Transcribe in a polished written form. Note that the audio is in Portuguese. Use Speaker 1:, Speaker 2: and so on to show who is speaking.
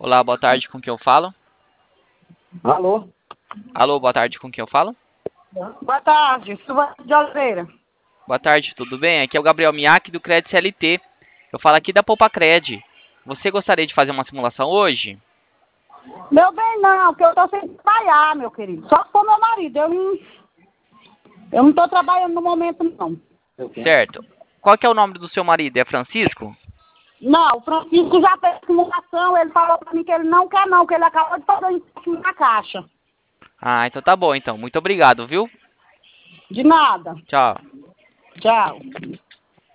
Speaker 1: Olá, boa tarde, com quem eu falo?
Speaker 2: Alô?
Speaker 1: Alô, boa tarde, com quem eu falo?
Speaker 2: Boa tarde, Silvana de Oliveira.
Speaker 1: Boa tarde, tudo bem? Aqui é o Gabriel Miaki do Cred CLT. Eu falo aqui da Poupa Cred. Você gostaria de fazer uma simulação hoje?
Speaker 2: Meu bem, não, porque eu tô sem trabalhar, meu querido. Só se for meu marido. Eu não tô trabalhando no momento, não.
Speaker 1: Certo. Qual que é o nome do seu marido? É Francisco?
Speaker 2: Não, o Francisco já fez simulação, ele falou pra mim que ele não quer não, que ele acabou de fazer um empréstimo na caixa.
Speaker 1: Ah, então tá bom, então. Muito obrigado, viu?
Speaker 2: De nada.
Speaker 1: Tchau.
Speaker 2: Tchau.